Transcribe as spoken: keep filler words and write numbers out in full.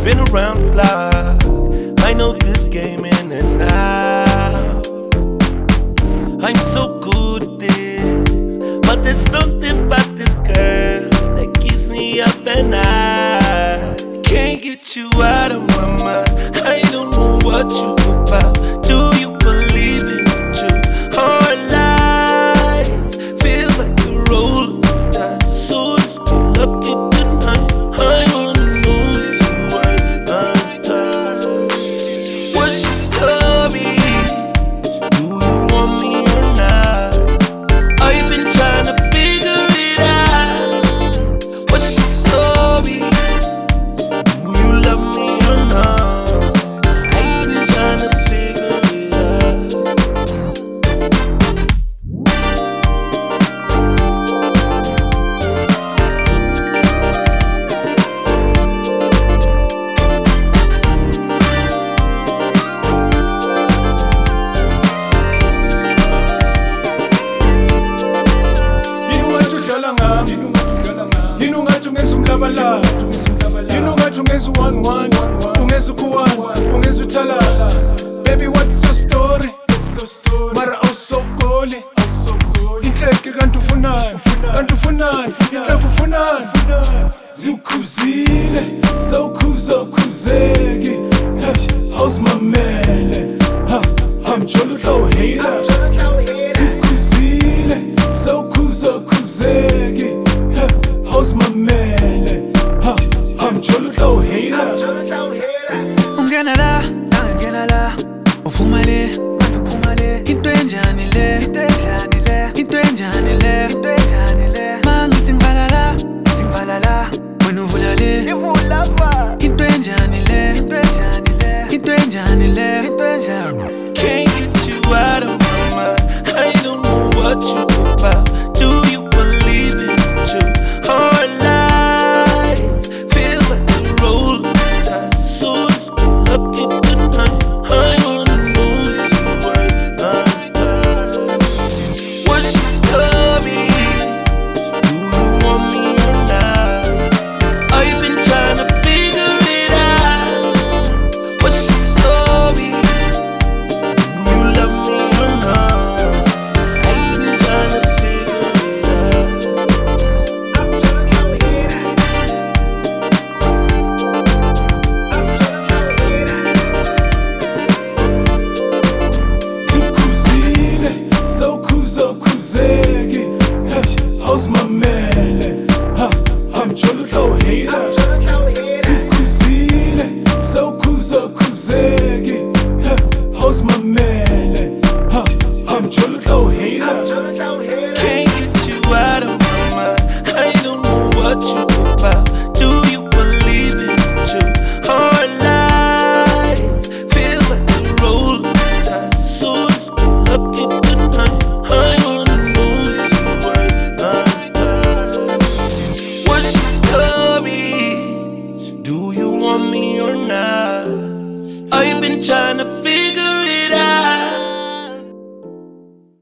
been around the block. I know this game in and out. I'm so good at this, but there's something about this girl that keeps me up at night. Can't get you out of my mind. I don't know what you about. Do you believe in the truth or lies? Feels like the roll of the dice. So just call up, get the night. I wanna know if you were undone. What's your story? Do you want me or not? I've been trying to figure it out. What's your story? Do you love me or not? I've been trying to figure it out. Yini ungathi ungeza umlabalala, yini ungathi ungeza one one, ungeza ukuwana, ungeza uthalala. Baby, what's your story? Mara awusokoli, inhleke kanti ufunani, kanti ufunani, inhleke ufunani. Zikhuzile, sawukhuza ukhuzeki. Awusimamele, ha, hamjolo uhlawuhila. Zikhuzile, sawukhuza ukhuzeki. Awusimamele, ha, hamjolo uhlawuhila. Ungena la, ungena la, uphuma le, manje uphuma le. Into enjani le, into enjani le, into enjani le, into enjani le. Mangithi ngivala la, ngithi ngivala la, wena uvula le, ivula lapha. Into enjani le, into enjani le, into enjani le, into enjani. Can't get you out of my mind. I don't know what you about. Do you believe in the truth or lies? Feels like the roll of the dice. So just call up, get the night. I wanna know if you were undone. What's your story? Do you want me or not? I've been trying to figure it out. What's your story? Do you love me or not? I've been trying to figure it out. I'm trying to figure it out. I'm trying to figure it out. Zikhuzile, sawukhuza ukhuzeki. Awusimamele, ha, hamjolo uhlawuhila. Zikhuzile, sawukhuza ukhuzeki. Awusimamele, ha, hamjolo uhlawuhila. Can't get you out of my mind. I don't know what you about. Do you believe in the truth or lies? Feels like the roll of the dice. So just call up, get the night. I wanna know if you were undone. What's your story? Do you want me or not? I've been trying to figure it out.